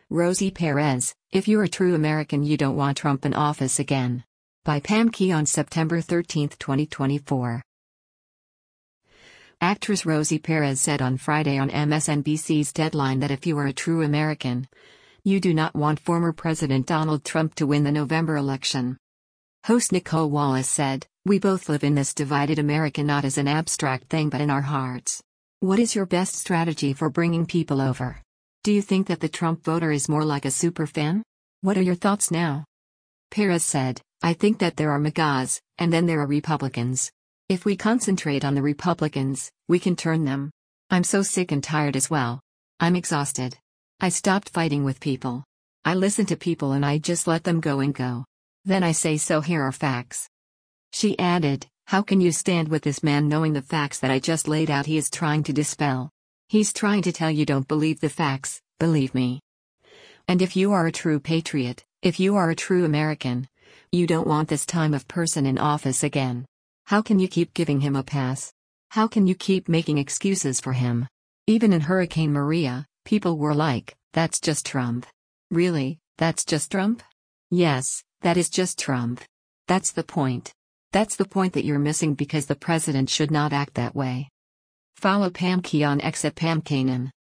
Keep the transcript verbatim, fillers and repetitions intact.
Rosie Perez, if you're a true American you don't want Trump in office again. By Pam Key on September thirteenth, twenty twenty-four. Actress Rosie Perez said on Friday on M S N B C's Deadline that if you are a true American, you do not want former President Donald Trump to win the November election. Host Nicole Wallace said, "We both live in this divided America not as an abstract thing but in our hearts. What is your best strategy for bringing people over? Do you think that the Trump voter is more like a superfan? What are your thoughts now?" Perez said, "I think that there are MAGAs, and then there are Republicans. If we concentrate on the Republicans, we can turn them. I'm so sick and tired as well. I'm exhausted. I stopped fighting with people. I listen to people and I just let them go and go. Then I say, so here are facts." She added, "How can you stand with this man knowing the facts that I just laid out he is trying to dispel? He's trying to tell you don't believe the facts, believe me. And if you are a true patriot, if you are a true American, you don't want this time of person in office again. How can you keep giving him a pass? How can you keep making excuses for him? Even in Hurricane Maria, people were like, that's just Trump. Really, that's just Trump? Yes, that is just Trump. That's the point. That's the point that you're missing because the president should not act that way." Follow Pam Key on X at Pam Kanan.